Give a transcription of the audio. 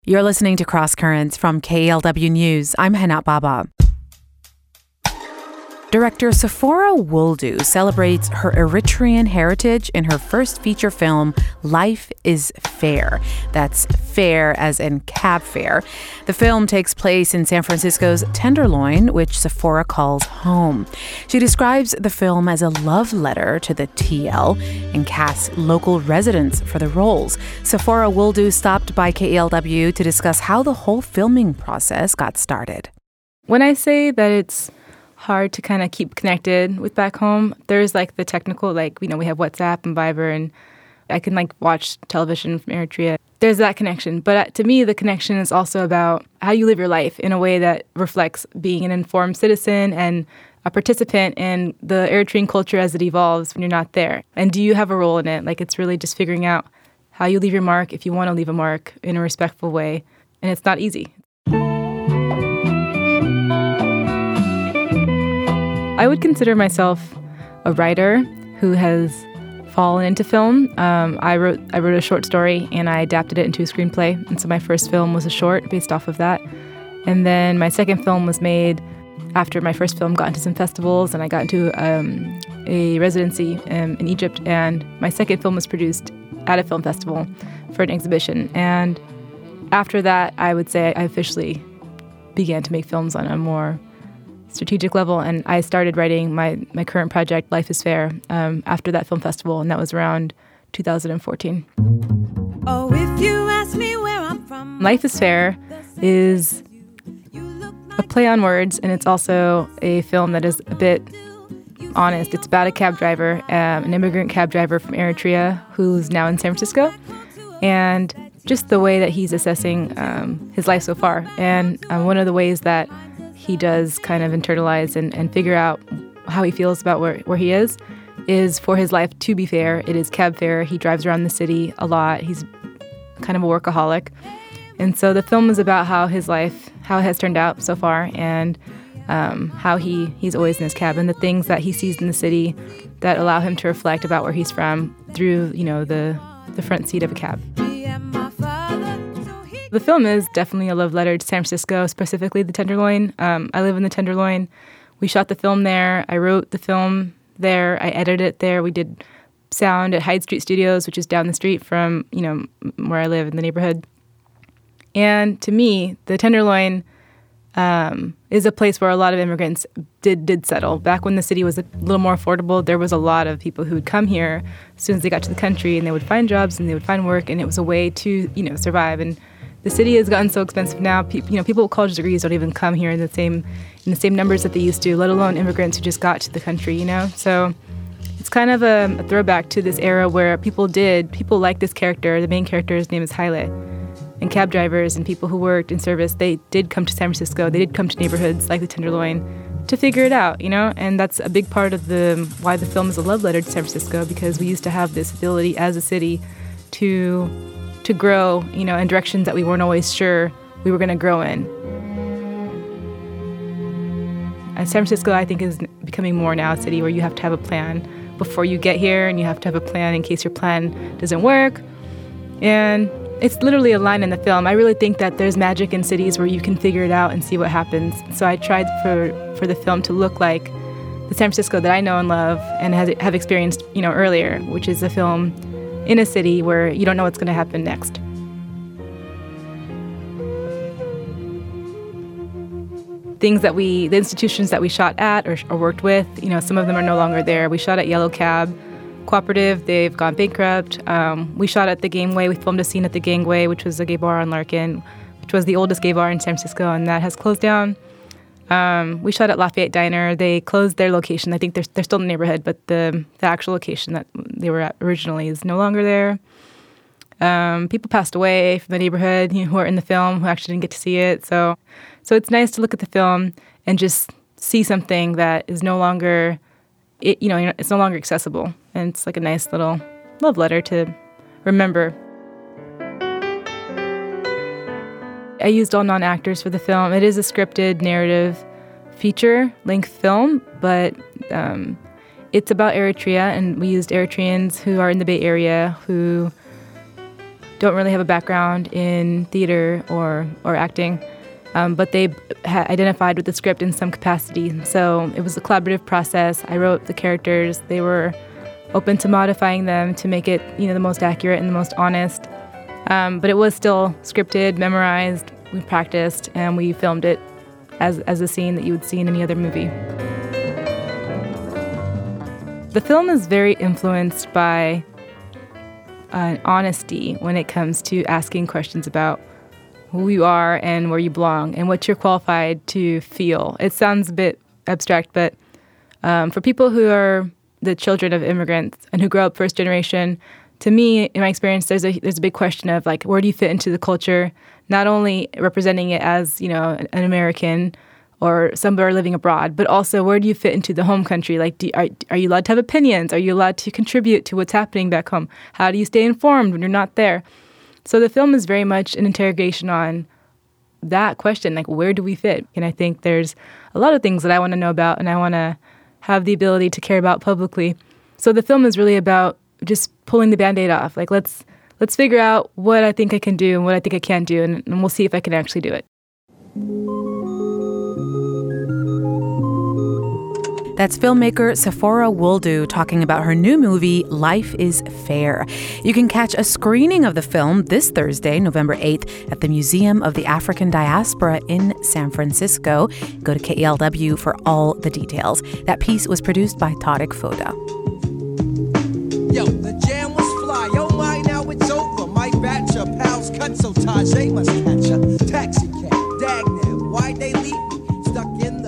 You're listening to Cross Currents from KLW News. I'm Henat Baba. Director Sephora Wooldu celebrates her Eritrean heritage in her first feature film, Life is Fair. That's fair as in cab fare. The film takes place in San Francisco's Tenderloin, which Sephora calls home. She describes the film as a love letter to the TL and casts local residents for the roles. Sephora Wooldu stopped by KLW to discuss how the whole filming process got started. When I say that it's hard to kind of keep connected with back home, there's like the technical, we have WhatsApp and Viber, and I can watch television from Eritrea. There's that connection. But to me, the connection is also about how you live your life in a way that reflects being an informed citizen and a participant in the Eritrean culture as it evolves when you're not there. And do you have a role in it? It's really just figuring out how you leave your mark if you want to leave a mark in a respectful way. And it's not easy. I would consider myself a writer who has fallen into film. I wrote a short story and I adapted it into a screenplay. And so my first film was a short based off of that. And then my second film was made after my first film got into some festivals, and I got into a residency in Egypt. And my second film was produced at a film festival for an exhibition. And after that, I would say I officially began to make films on a more strategic level, and I started writing my current project, Life is Fair, after that film festival, and that was around 2014. Oh, if you ask me where I'm from, Life is Fair is a play on words, and it's also a film that is a bit honest. It's about a cab driver, an immigrant cab driver from Eritrea who's now in San Francisco, and just the way that he's assessing his life so far. And one of the ways that he does kind of internalize and figure out how he feels about where he is for his life to be fair. It is cab fare. He drives around the city a lot. He's kind of a workaholic. And so the film is about how his life, how it has turned out so far, and how he's always in his cab, and the things that he sees in the city that allow him to reflect about where he's from through, the front seat of a cab. The film is definitely a love letter to San Francisco, specifically the Tenderloin. I live in the Tenderloin. We shot the film there. I wrote the film there. I edited it there. We did sound at Hyde Street Studios, which is down the street from, where I live in the neighborhood. And to me, the Tenderloin is a place where a lot of immigrants did settle. Back when the city was a little more affordable, there was a lot of people who would come here as soon as they got to the country, and they would find jobs and they would find work, and it was a way to, survive. And the city has gotten so expensive now. People with college degrees don't even come here in the same numbers that they used to, let alone immigrants who just got to the country. So it's kind of a throwback to this era where people like this character. The main character's name is Haile, and cab drivers and people who worked in service, they did come to San Francisco. They did come to neighborhoods like the Tenderloin to figure it out. And that's a big part of why the film is a love letter to San Francisco, because we used to have this ability as a city to grow, in directions that we weren't always sure we were going to grow in. And San Francisco, I think, is becoming more now a city where you have to have a plan before you get here, and you have to have a plan in case your plan doesn't work. And it's literally a line in the film. I really think that there's magic in cities where you can figure it out and see what happens. So I tried for the film to look like the San Francisco that I know and love and have experienced, earlier, which is a film in a city where you don't know what's going to happen next. The institutions that we shot at or worked with, some of them are no longer there. We shot at Yellow Cab Cooperative. They've gone bankrupt. We shot at the Gangway. We filmed a scene at the Gangway, which was a gay bar on Larkin, which was the oldest gay bar in San Francisco, and that has closed down. We shot at Lafayette Diner. They closed their location. I think they're still in the neighborhood, but the actual location that they were at originally is no longer there. People passed away from the neighborhood who are in the film who actually didn't get to see it. So it's nice to look at the film and just see something that is no longer, it's no longer accessible. And it's like a nice little love letter to remember. I used all non-actors for the film. It is a scripted narrative feature-length film, but it's about Eritrea, and we used Eritreans who are in the Bay Area who don't really have a background in theater or acting, but they identified with the script in some capacity. So it was a collaborative process. I wrote the characters. They were open to modifying them to make it, the most accurate and the most honest. But it was still scripted, memorized. We practiced, and we filmed it as a scene that you would see in any other movie. The film is very influenced by honesty when it comes to asking questions about who you are and where you belong and what you're qualified to feel. It sounds a bit abstract, but for people who are the children of immigrants and who grow up first generation, to me, in my experience, there's a big question of like, where do you fit into the culture? Not only representing it as, an American or somebody living abroad, but also where do you fit into the home country? Like, are you allowed to have opinions? Are you allowed to contribute to what's happening back home? How do you stay informed when you're not there? So the film is very much an interrogation on that question, like, where do we fit? And I think there's a lot of things that I want to know about and I want to have the ability to care about publicly. So the film is really about just pulling the Band-Aid off. Like, let's figure out what I think I can do and what I think I can't do, and we'll see if I can actually do it. That's filmmaker Sephora Wooldu talking about her new movie, Life is Fair. You can catch a screening of the film this Thursday, November 8th, at the Museum of the African Diaspora in San Francisco. Go to KELW for all the details. That piece was produced by Tarek Foda. Yo, the jam was fly. Oh my, now it's over. My batch of pals cut, so Tajay must catch a taxi cab. Dag now, why'd they leave me stuck in